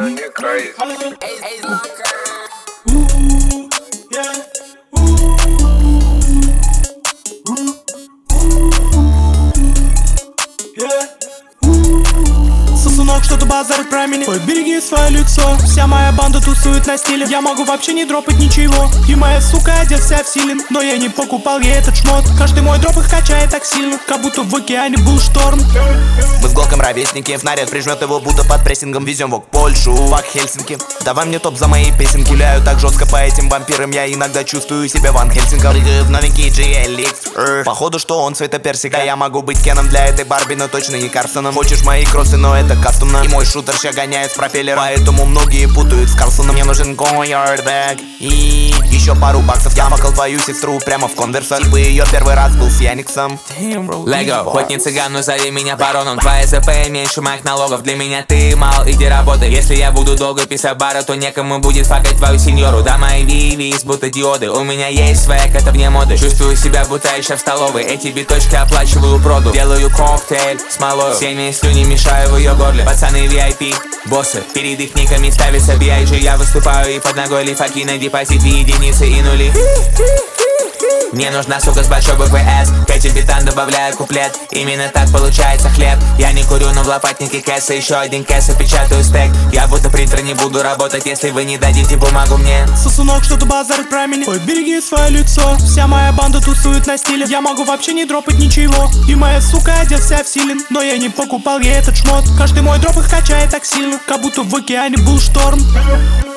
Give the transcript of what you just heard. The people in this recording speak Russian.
не crazy. Сосунок, что-то базарит про меня. Ой, береги свое лицо. Вся моя банда тусует на стиле. Я могу вообще не дропать ничего. И моя сука одет вся в силен. Но я не покупал ей этот шмот. Каждый мой дроп их качает так сильно, как будто в океане был шторм. Мы с Глоком ровесники, фнарят прижмет его будто под прессингом. Везем его к Польшу, фак Хельсинки. Давай мне топ за мои песенки. Ляю так жестко по этим вампирам. Я иногда чувствую себя Ван Хельсингом. Прыгаю в новенький GLX. Походу, что он цвета персика. Я могу быть Кеном для этой Барби, но точно не Карсоном. Хочешь мои кроссы, но это кастомно. И мой шутер ща гоняет с пропеллера. Поэтому многие путают с Карлсоном. Мне нужен Goyard и еще пару баксов. Я макал твою сестру прямо в конверсах. Типа ее первый раз был с Яниксом. Лего, хоть не цыган, но зови меня бароном. Твоя ЗП меньше моих налогов. Для меня ты мал, иди работай. Если я буду долго писать бара, то некому будет факать твою сеньору. Да, мои вивис, будто диоды. У меня есть свек, это вне моды. Чувствую себя, будто еще в столовой. Эти биточки оплачиваю проду. Делаю коктейль с малою. Всеми слюни мешаю в ее горле. Пацаны VIP, боссы, перед их никами ставится BIG. Я выступаю и под ногой лифаки на депозит единицы и нули. Мне нужна сука с большой буквы S. Кэти битан добавляю куплет. Именно так получается хлеб. Я не курю, но в лопатнике кэса. Еще один кэс и печатаю стек. Я будто принтер, не буду работать, если вы не дадите бумагу мне. Сосунок, что-то базарит про меня. Ой, береги свое лицо. Вся моя банда тусует на стиле. Я могу вообще не дропать ничего. И моя сука одет вся в силен. Но я не покупал ей этот шмот. Каждый мой дроп их качает так сильно, как будто в океане был шторм.